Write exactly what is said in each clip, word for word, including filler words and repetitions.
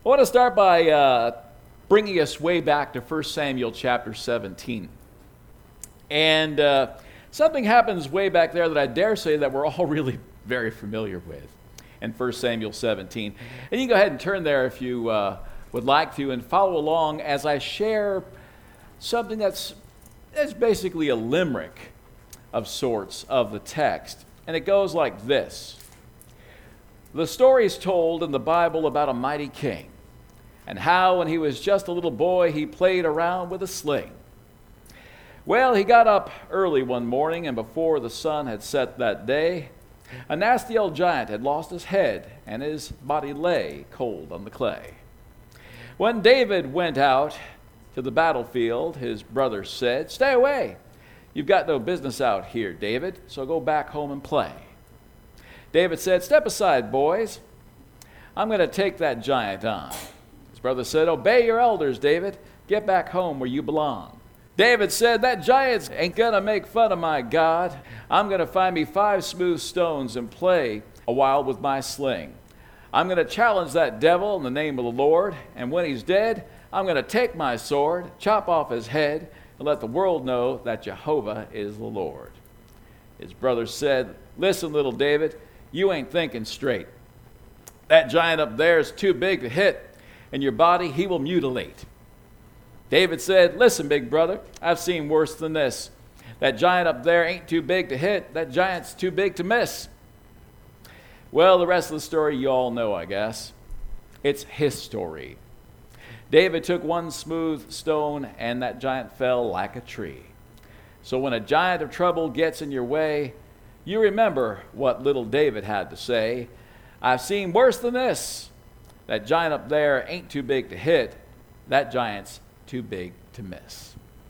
I want to start by uh, bringing us way back to First Samuel chapter seventeen. And uh, something happens way back there that I dare say that we're all really very familiar with in First Samuel seventeen. And you can go ahead and turn there if you uh, would like to and follow along as I share something that's, that's basically a limerick of sorts of the text. And it goes like this. The story is told in the Bible about a mighty king, and how when he was just a little boy he played around with a sling. Well, he got up early one morning, and before the sun had set that day, a nasty old giant had lost his head, and his body lay cold on the clay. When David went out to the battlefield, his brothers said, "Stay away. You've got no business out here, David, so go back home and play." David said, "Step aside, boys. I'm going to take that giant on." His brother said, "Obey your elders, David. Get back home where you belong." David said, "That giant ain't going to make fun of my God. I'm going to find me five smooth stones and play a while with my sling. I'm going to challenge that devil in the name of the Lord, and when he's dead, I'm going to take my sword, chop off his head, and let the world know that Jehovah is the Lord." His brother said, "Listen, little David, you ain't thinking straight. That giant up there is too big to hit, and your body he will mutilate." David said, "Listen, big brother, I've seen worse than this. That giant up there ain't too big to hit. That giant's too big to miss." Well, the rest of the story you all know, I guess. It's his story. David took one smooth stone, and that giant fell like a tree. So when a giant of trouble gets in your way, you remember what little David had to say. "I've seen worse than this. That giant up there ain't too big to hit. That giant's too big to miss."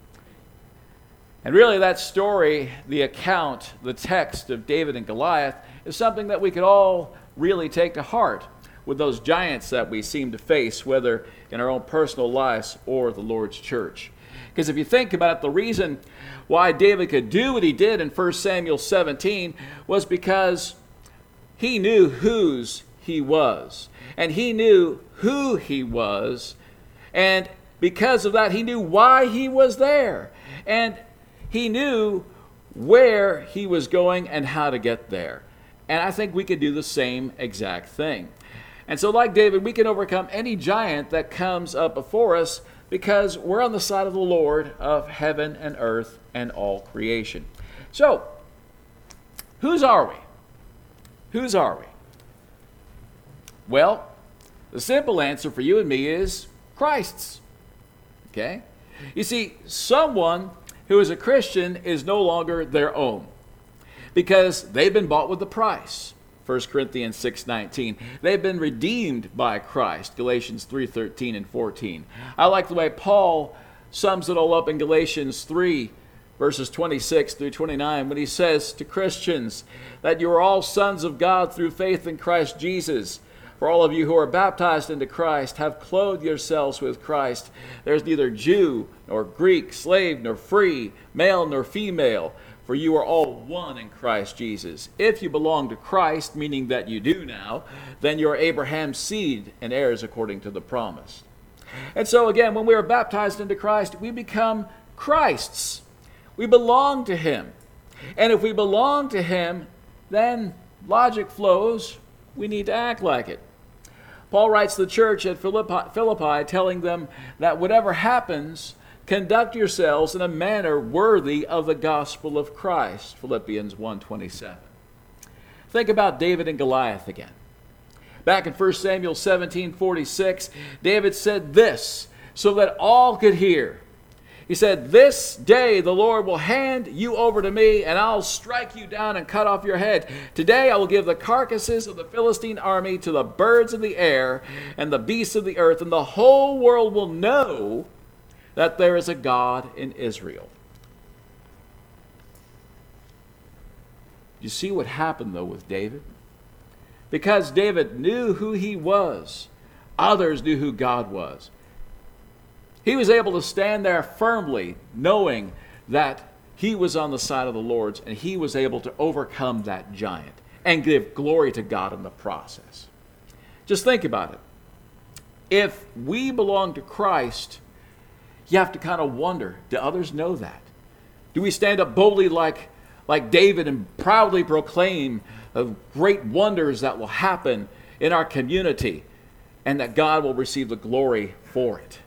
And really that story, the account, the text of David and Goliath is something that we could all really take to heart with those giants that we seem to face, whether in our own personal lives or the Lord's church. Because if you think about it, the reason why David could do what he did in First Samuel seventeen was because he knew whose he was. And he knew who he was. And because of that, he knew why he was there. And he knew where he was going and how to get there. And I think we could do the same exact thing. And so like David, we can overcome any giant that comes up before us because we're on the side of the Lord of heaven and earth and all creation. So, whose are we? Whose are we? Well, the simple answer for you and me is Christ's. Okay? You see, someone who is a Christian is no longer their own because they've been bought with a price. First Corinthians six nineteen. They've been redeemed by Christ. Galatians three thirteen and fourteen. I like the way Paul sums it all up in Galatians three, verses twenty-six through twenty-nine, when he says to Christians that you are all sons of God through faith in Christ Jesus. For all of you who are baptized into Christ have clothed yourselves with Christ. There's neither Jew nor Greek, slave nor free, male nor female, for you are all one in Christ Jesus. If you belong to Christ, meaning that you do now, then you're Abraham's seed and heirs according to the promise. And so again, when we are baptized into Christ, we become Christ's. We belong to him. And if we belong to him, then logic flows. We need to act like it. Paul writes to the church at Philippi, Philippi telling them that whatever happens, conduct yourselves in a manner worthy of the gospel of Christ. Philippians one twenty-seven. Think about David and Goliath again. Back in First Samuel seventeen forty-six, David said this so that all could hear. He said, "This day the Lord will hand you over to me, and I'll strike you down and cut off your head. Today I will give the carcasses of the Philistine army to the birds of the air and the beasts of the earth, and the whole world will know that there is a God in Israel." You see what happened, though, with David? Because David knew who he was, others knew who God was. He was able to stand there firmly, knowing that he was on the side of the Lord's, and he was able to overcome that giant and give glory to God in the process. Just think about it. if we belong to Christ, you have to kind of wonder, do others know that? Do we stand up boldly like, like David and proudly proclaim of great wonders that will happen in our community and that God will receive the glory for it?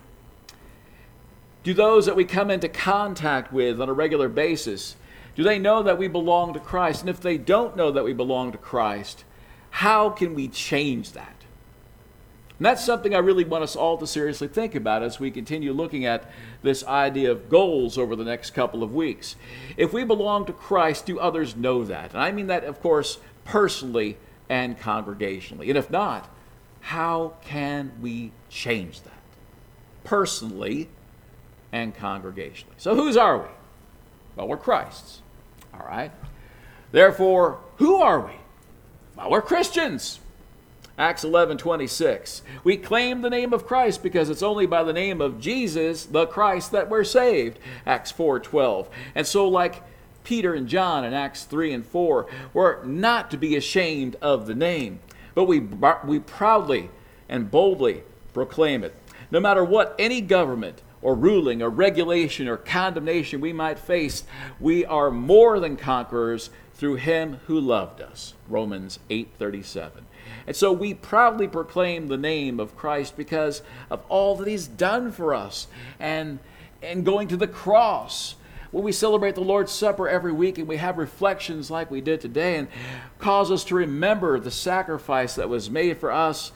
Do those that we come into contact with on a regular basis, do they know that we belong to Christ? And if they don't know that we belong to Christ, how can we change that? And that's something I really want us all to seriously think about as we continue looking at this idea of goals over the next couple of weeks. If we belong to Christ, do others know that? And I mean that, of course, personally and congregationally. And if not, how can we change that? Personally and congregationally. So whose are we? Well, we're Christ's. All right. Therefore, who are we? Well, we're Christians. Acts eleven twenty-six. We claim the name of Christ because it's only by the name of Jesus, the Christ, that we're saved. Acts four twelve. And so like Peter and John in Acts three and four, we're not to be ashamed of the name, but we, we proudly and boldly proclaim it. No matter what any government or ruling or regulation or condemnation we might face, we are more than conquerors through him who loved us. Romans eight thirty-seven. And so we proudly proclaim the name of Christ because of all that he's done for us. And, and going to the cross, when we celebrate the Lord's Supper every week and we have reflections like we did today and cause us to remember the sacrifice that was made for us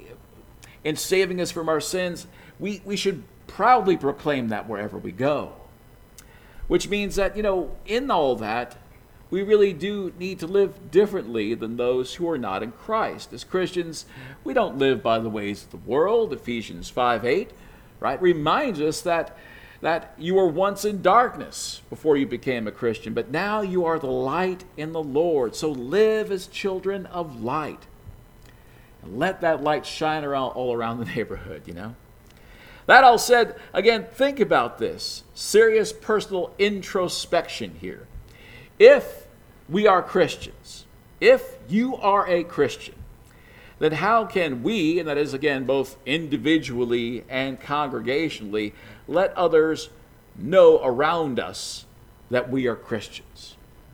in saving us from our sins, we, we should proudly proclaim that wherever we go. Which means that, you know, in all that, we really do need to live differently than those who are not in Christ. As Christians, we don't live by the ways of the world. Ephesians five eight, right, reminds us that, that you were once in darkness before you became a Christian, but now you are the light in the Lord. So live as children of light. And let that light shine around all around the neighborhood, you know. That all said, again, think about this. Serious personal introspection here. If we are Christians, if you are a Christian, then how can we, and that is again both individually and congregationally, let others know around us that we are Christians?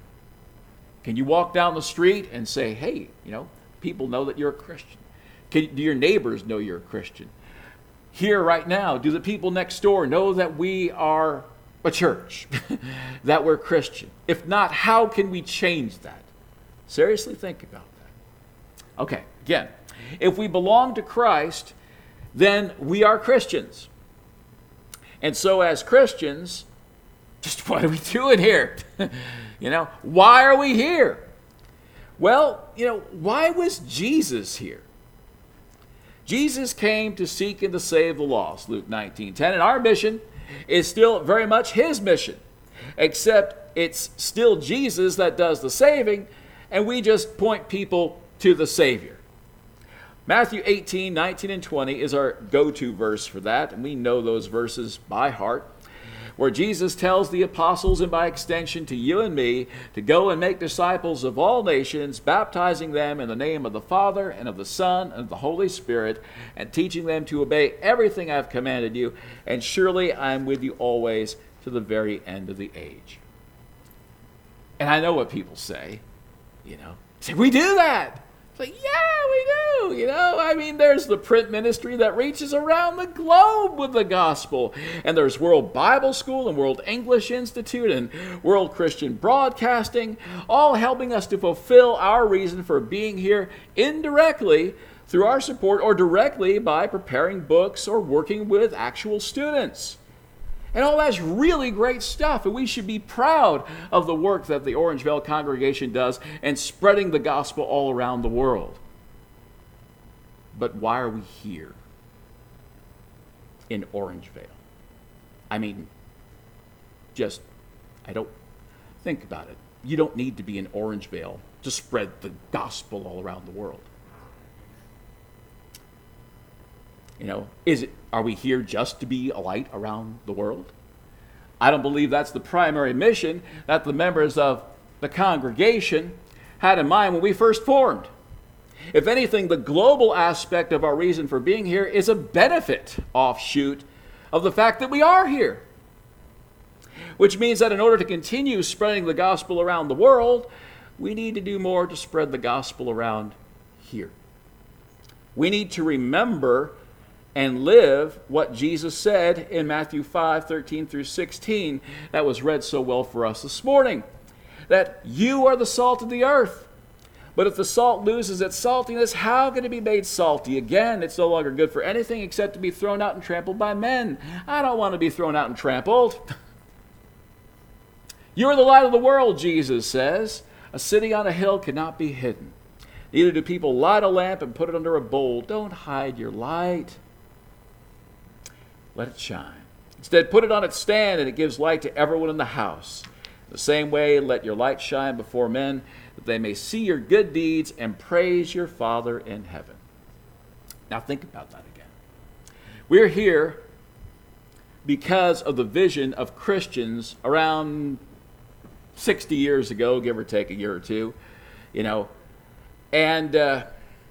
Can you walk down the street and say, hey, you know, people know that you're a Christian? Can, do your neighbors know you're a Christian? Here right now, do the people next door know that we are a church, that we're Christian? If not, how can we change that? Seriously think about that. Okay, again, if we belong to Christ, then we are Christians. And so as Christians, just what are we doing here? You know, why are we here? Well, you know, why was Jesus here? Jesus came to seek and to save the lost, Luke nineteen ten, and our mission is still very much his mission, except it's still Jesus that does the saving, and we just point people to the Savior. Matthew eighteen, nineteen, and twenty is our go-to verse for that, and we know those verses by heart, where Jesus tells the apostles, and by extension to you and me, to go and make disciples of all nations, baptizing them in the name of the Father and of the Son and of the Holy Spirit, and teaching them to obey everything I've commanded you, and surely I am with you always to the very end of the age. And I know what people say, you know, say, we do that. It's like, yeah, we do, you know. I mean, there's the print ministry that reaches around the globe with the gospel. And there's World Bible School and World English Institute and World Christian Broadcasting, all helping us to fulfill our reason for being here indirectly through our support or directly by preparing books or working with actual students. And all that's really great stuff, and we should be proud of the work that the Orangevale congregation does in spreading the gospel all around the world. But why are we here in Orangevale? I mean, just, I don't, think about it. You don't need to be in Orangevale to spread the gospel all around the world. You know, is it, are we here just to be a light around the world? I don't believe that's the primary mission that the members of the congregation had in mind when we first formed. If anything, the global aspect of our reason for being here is a benefit offshoot of the fact that we are here. Which means that in order to continue spreading the gospel around the world, we need to do more to spread the gospel around here. We need to remember and live what Jesus said in Matthew five, thirteen through sixteen, that was read so well for us this morning. That you are the salt of the earth. But if the salt loses its saltiness, how can it be made salty again? It's no longer good for anything except to be thrown out and trampled by men. I don't want to be thrown out and trampled. You are the light of the world, Jesus says. A city on a hill cannot be hidden. Neither do people light a lamp and put it under a bowl. Don't hide your light. Let it shine. Instead, put it on its stand, and it gives light to everyone in the house. The same way, let your light shine before men, that they may see your good deeds and praise your Father in heaven. Now think about that again. We're here because of the vision of Christians around sixty years ago, give or take a year or two, you know. And uh,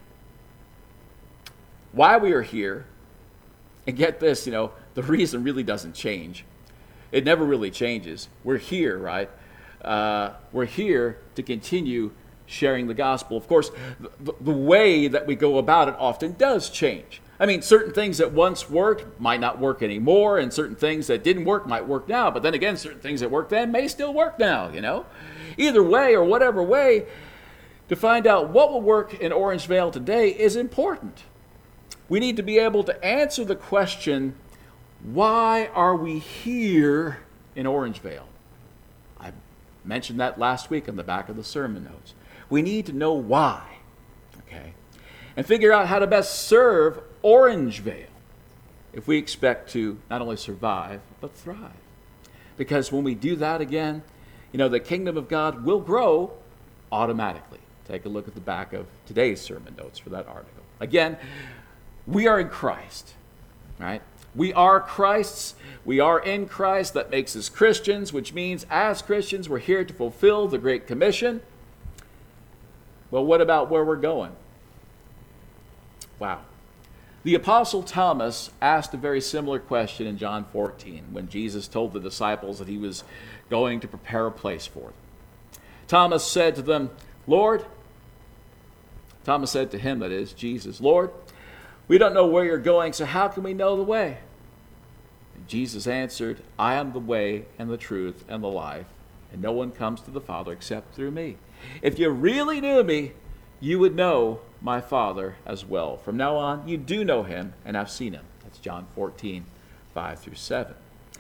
why we are here, and get this, you know, the reason really doesn't change. It never really changes. We're here, right? Uh, we're here to continue sharing the gospel. Of course, the, the way that we go about it often does change. I mean, certain things that once worked might not work anymore, and certain things that didn't work might work now. But then again, certain things that worked then may still work now, you know? Either way, or whatever way, to find out what will work in Orangevale today is important. We need to be able to answer the question, why are we here in Orangevale? I mentioned that last week on the back of the sermon notes. We need to know why, okay? And figure out how to best serve Orangevale if we expect to not only survive, but thrive. Because when we do that again, you know, the kingdom of God will grow automatically. Take a look at the back of today's sermon notes for that article. Again, we are in Christ, right? We are Christ's. We are in Christ. That makes us Christians, which means as Christians, we're here to fulfill the Great Commission. Well, what about where we're going? Wow. The Apostle Thomas asked a very similar question in John fourteen when Jesus told the disciples that he was going to prepare a place for them. Thomas said to them, Lord, Thomas said to him, that is, Jesus, Lord, we don't know where you're going, so how can we know the way? And Jesus answered, I am the way and the truth and the life, and no one comes to the Father except through me. If you really knew me, you would know my Father as well. From now on, you do know him and have seen him. That's John fourteen, five through seven.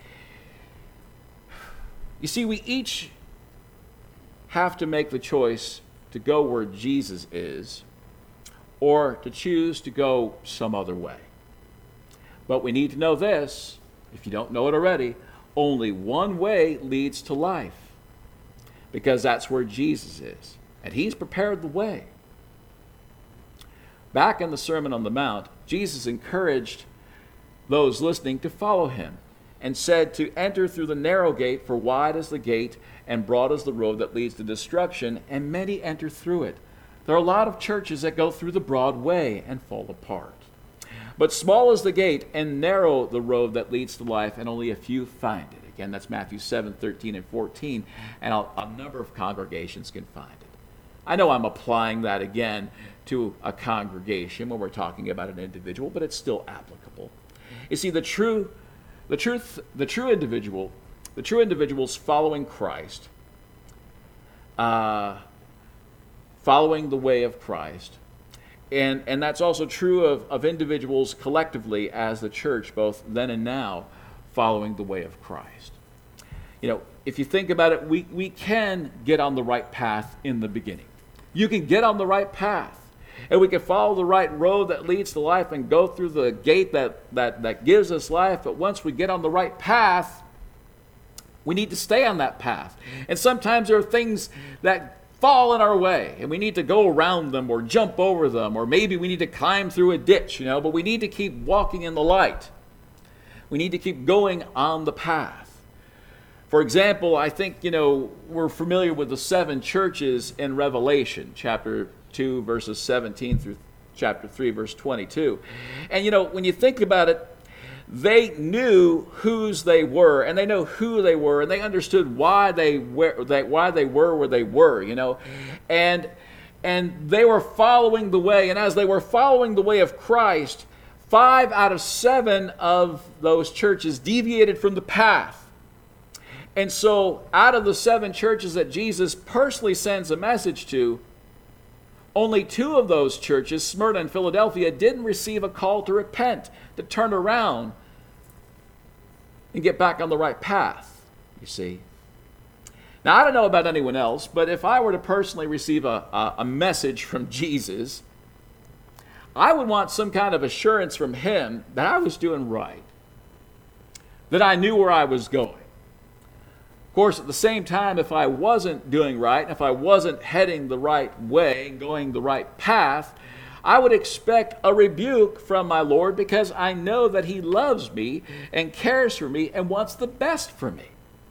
You see, we each have to make the choice to go where Jesus is, or to choose to go some other way. But we need to know this, if you don't know it already, only one way leads to life, because that's where Jesus is, and he's prepared the way. Back in the Sermon on the Mount, Jesus encouraged those listening to follow him and said to enter through the narrow gate, for wide is the gate and broad is the road that leads to destruction, and many enter through it. There are a lot of churches that go through the broad way and fall apart. But small is the gate and narrow the road that leads to life, and only a few find it. Again, that's Matthew seven, thirteen, and fourteen, and a, a number of congregations can find it. I know I'm applying that again to a congregation when we're talking about an individual, but it's still applicable. You see, the true, the truth, the true individual, the true individuals following Christ, uh, following the way of Christ, and and that's also true of, of individuals collectively as the church, both then and now, following the way of Christ. You know, if you think about it, we, we can get on the right path in the beginning. You can get on the right path. And we can follow the right road that leads to life and go through the gate that, that, that gives us life. But once we get on the right path, we need to stay on that path. And sometimes there are things that fall in our way, and we need to go around them or jump over them, or maybe we need to climb through a ditch, you know, but we need to keep walking in the light. We need to keep going on the path. For example, I think, you know, we're familiar with the seven churches in Revelation, chapter two, verses seventeen through chapter three, verse twenty-two. And you know, when you think about it, they knew whose they were, and they know who they were, and they understood why they were, they, why they were where they were, you know. And, and they were following the way, and as they were following the way of Christ, five out of seven of those churches deviated from the path. And so, out of the seven churches that Jesus personally sends a message to, only two of those churches, Smyrna and Philadelphia, didn't receive a call to repent, to turn around and get back on the right path, you see. Now, I don't know about anyone else, but if I were to personally receive a, a, a message from Jesus, I would want some kind of assurance from him that I was doing right, that I knew where I was going. Of course, at the same time, if I wasn't doing right, if I wasn't heading the right way and going the right path, I would expect a rebuke from my Lord, because I know that he loves me and cares for me and wants the best for me.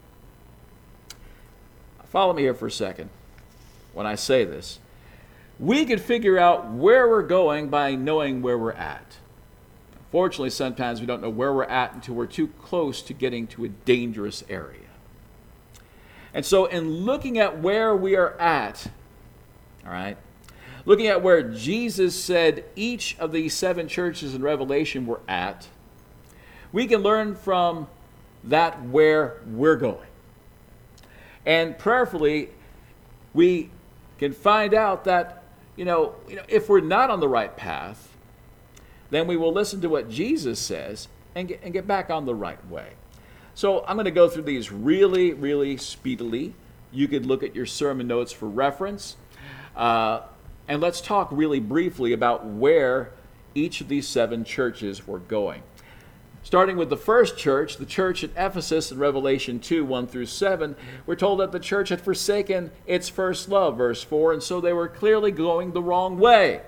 Follow me here for a second when I say this. We could figure out where we're going by knowing where we're at. Unfortunately, sometimes we don't know where we're at until we're too close to getting to a dangerous area. And so in looking at where we are at, all right, looking at where Jesus said each of these seven churches in Revelation were at, we can learn from that where we're going. And prayerfully, we can find out that, you know, you know, if we're not on the right path, then we will listen to what Jesus says and get, and get back on the right way. So I'm going to go through these really, really speedily. You could look at your sermon notes for reference. Uh, and let's talk really briefly about where each of these seven churches were going. Starting with the first church, the church at Ephesus in Revelation two, one through seven, we're told that the church had forsaken its first love, verse four, and so they were clearly going the wrong way.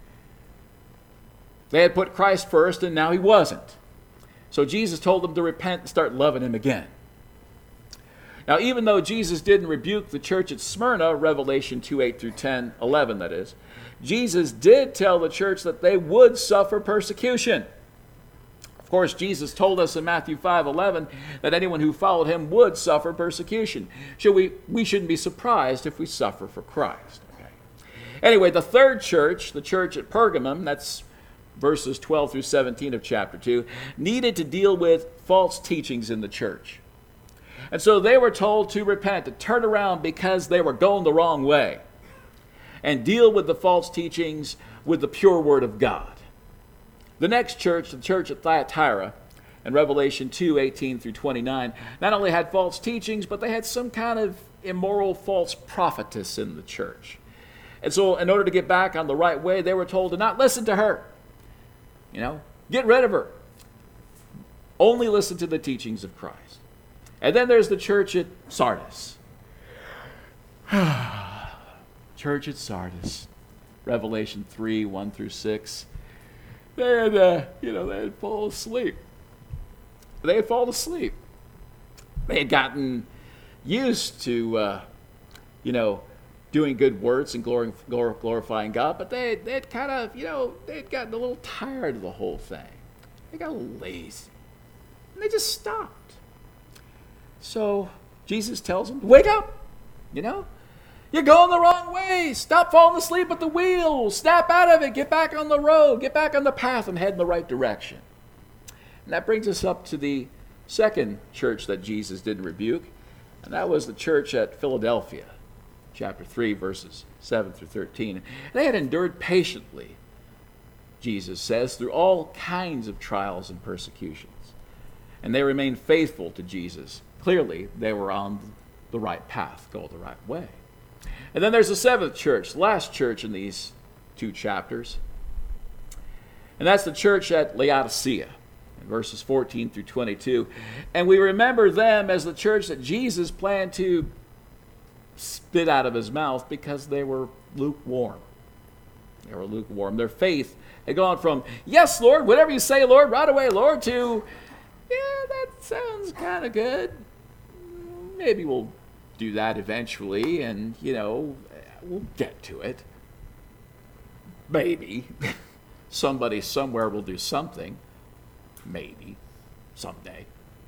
They had put Christ first, and now he wasn't. So Jesus told them to repent and start loving him again. Now, even though Jesus didn't rebuke the church at Smyrna, Revelation two, eight through ten, eleven that is, Jesus did tell the church that they would suffer persecution. Of course, Jesus told us in Matthew five, eleven that anyone who followed him would suffer persecution. So we, we shouldn't be surprised if we suffer for Christ. Okay. Anyway, the third church, the church at Pergamum, that's verses twelve through seventeen of chapter two, needed to deal with false teachings in the church. And so they were told to repent, to turn around because they were going the wrong way, and deal with the false teachings with the pure word of God. The next church, the church at Thyatira, in Revelation two, eighteen through twenty-nine, not only had false teachings, but they had some kind of immoral false prophetess in the church. And so in order to get back on the right way, they were told to not listen to her. You know, get rid of her. Only listen to the teachings of Christ. And then there's the church at Sardis. Church at Sardis. Revelation three, one through six. They had, uh, you know, they had fallen asleep. They had fallen asleep. They had gotten used to, uh, you know, doing good works and glor- glor- glorifying God, but they they had kind of, you know, they had gotten a little tired of the whole thing. They got a little lazy. And they just stopped. So Jesus tells them, wake up, you know. You're going the wrong way. Stop falling asleep at the wheel. Snap out of it. Get back on the road. Get back on the path and head in the right direction. And that brings us up to the second church that Jesus didn't rebuke, and that was the church at Philadelphia, chapter three, verses seven through thirteen. They had endured patiently, Jesus says, through all kinds of trials and persecutions. And they remained faithful to Jesus. Clearly, they were on the right path, go the right way. And then there's the seventh church, the last church in these two chapters. And that's the church at Laodicea, in verses fourteen through twenty-two. And we remember them as the church that Jesus planned to spit out of his mouth because they were lukewarm. They were lukewarm. Their faith had gone from, yes, Lord, whatever you say, Lord, right away, Lord, to, yeah, that sounds kind of good. Maybe we'll do that eventually, and, you know, we'll get to it. maybe somebody somewhere will do something, maybe someday.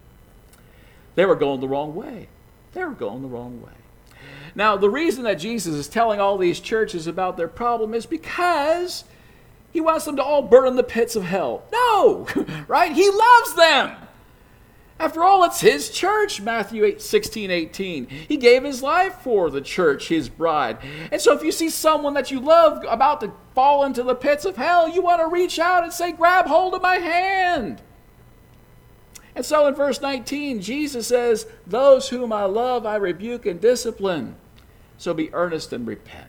They were going the wrong way. They were going the wrong way. Now, the reason that Jesus is telling all these churches about their problem is because he wants them to all burn in the pits of hell. No, right? He loves them. After all, it's his church, Matthew sixteen eighteen. He gave his life for the church, his bride. And so if you see someone that you love about to fall into the pits of hell, you want to reach out and say, grab hold of my hand. And so in verse nineteen, Jesus says, those whom I love, I rebuke and discipline. So be earnest and repent.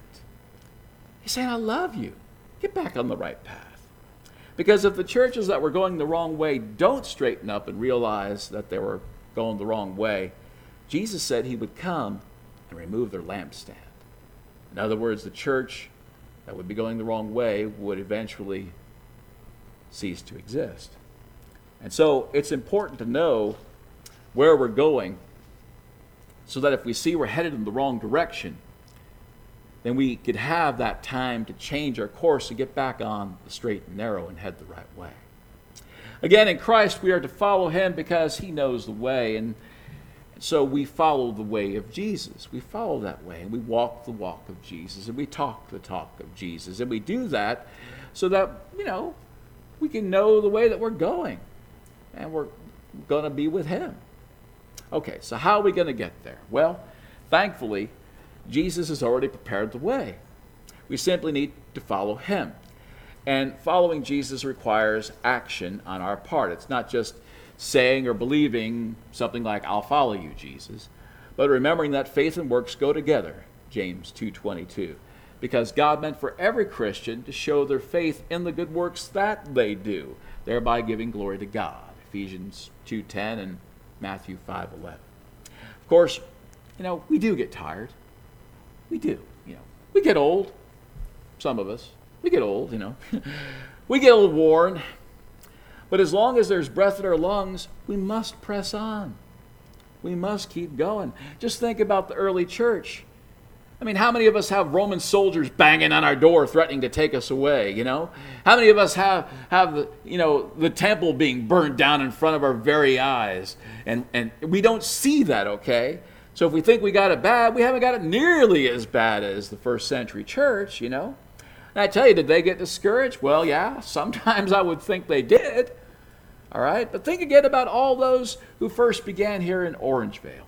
He's saying, I love you. Get back on the right path. Because if the churches that were going the wrong way don't straighten up and realize that they were going the wrong way, Jesus said he would come and remove their lampstand. In other words, the church that would be going the wrong way would eventually cease to exist. And so it's important to know where we're going so that if we see we're headed in the wrong direction, then we could have that time to change our course and get back on the straight and narrow and head the right way. Again, in Christ, we are to follow him because he knows the way. And so we follow the way of Jesus. We follow that way, and we walk the walk of Jesus, and we talk the talk of Jesus. And we do that so that, you know, we can know the way that we're going. And we're going to be with him. Okay, so how are we going to get there? Well, thankfully, Jesus has already prepared the way. We simply need to follow him. And following Jesus requires action on our part. It's not just saying or believing something like, I'll follow you, Jesus, but remembering that faith and works go together, James two twenty-two, because God meant for every Christian to show their faith in the good works that they do, thereby giving glory to God. Ephesians two ten and Matthew five eleven. Of course, you know, we do get tired. We do, you know. We get old. Some of us. We get old, you know. We get a little worn. But as long as there's breath in our lungs, we must press on. We must keep going. Just think about the early church. I mean, how many of us have Roman soldiers banging on our door threatening to take us away, you know? How many of us have, have the, you know, the temple being burned down in front of our very eyes? And, and we don't see that, okay? So if we think we got it bad, we haven't got it nearly as bad as the first century church, you know? And I tell you, did they get discouraged? Well, yeah, sometimes I would think they did, all right? But think again about all those who first began here in Orangevale.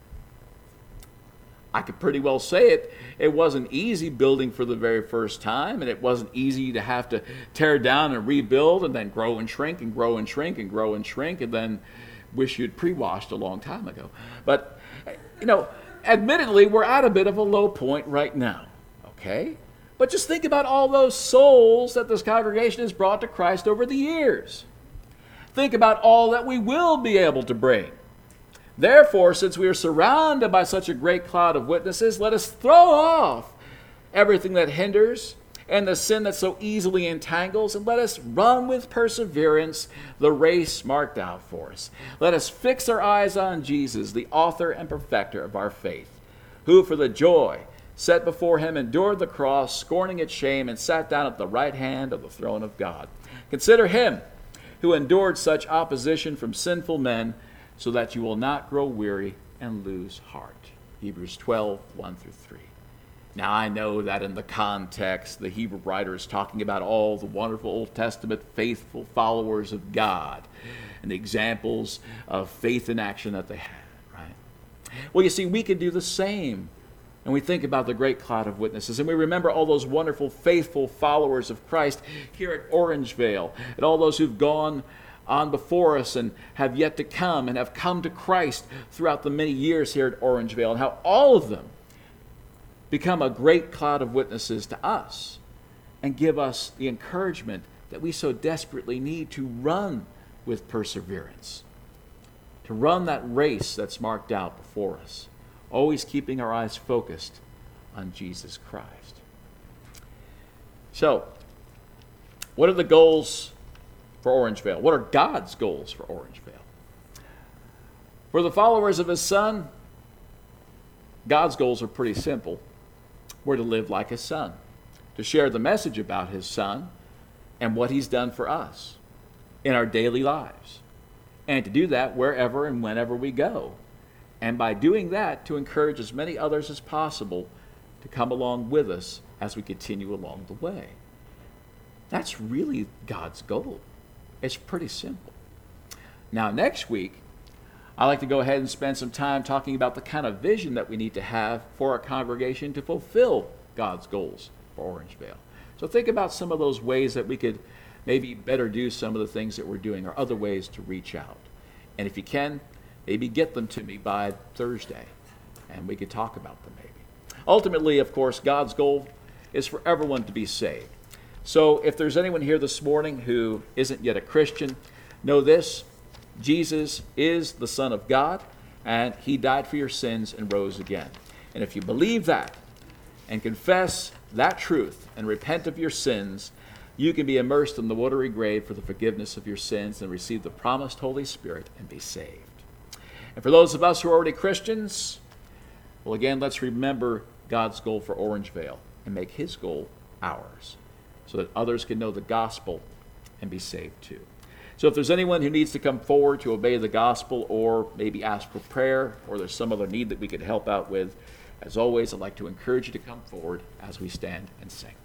I could pretty well say it. It wasn't easy building for the very first time, and it wasn't easy to have to tear down and rebuild and then grow and shrink and grow and shrink and grow and shrink and then wish you'd pre-washed a long time ago. But, you know, admittedly, we're at a bit of a low point right now, okay? But just think about all those souls that this congregation has brought to Christ over the years. Think about all that we will be able to bring. Therefore, since we are surrounded by such a great cloud of witnesses, let us throw off everything that hinders and the sin that so easily entangles, and let us run with perseverance the race marked out for us. Let us fix our eyes on Jesus, the author and perfecter of our faith, who for the joy set before him endured the cross, scorning its shame, and sat down at the right hand of the throne of God. Consider him who endured such opposition from sinful men, so that you will not grow weary and lose heart. Hebrews twelve, one through three. Now I know that in the context, the Hebrew writer is talking about all the wonderful Old Testament faithful followers of God and the examples of faith in action that they had, right? Well, you see, we can do the same. And we think about the great cloud of witnesses, and we remember all those wonderful, faithful followers of Christ here at Orangevale, and all those who've gone on before us and have yet to come and have come to Christ throughout the many years here at Orangevale, and how all of them become a great cloud of witnesses to us and give us the encouragement that we so desperately need to run with perseverance, to run that race that's marked out before us, always keeping our eyes focused on Jesus Christ. So, what are the goals for Orangevale? What are God's goals for Orangevale? For the followers of his Son, God's goals are pretty simple. We're to live like his Son. to share the message about his Son and what he's done for us in our daily lives. And to do that wherever and whenever we go. And by doing that, to encourage as many others as possible to come along with us as we continue along the way. That's really God's goal. It's pretty simple. Now, next week, I'd like to go ahead and spend some time talking about the kind of vision that we need to have for our congregation to fulfill God's goals for Orangevale. So think about some of those ways that we could maybe better do some of the things that we're doing, or other ways to reach out. And if you can, maybe get them to me by Thursday, and we could talk about them maybe. Ultimately, of course, God's goal is for everyone to be saved. So if there's anyone here this morning who isn't yet a Christian, know this: Jesus is the Son of God, and he died for your sins and rose again. And if you believe that and confess that truth and repent of your sins, you can be immersed in the watery grave for the forgiveness of your sins and receive the promised Holy Spirit and be saved. And for those of us who are already Christians, well, again, let's remember God's goal for Orangevale and make his goal ours, so that others can know the gospel and be saved too. So if there's anyone who needs to come forward to obey the gospel, or maybe ask for prayer, or there's some other need that we could help out with, as always, I'd like to encourage you to come forward as we stand and sing.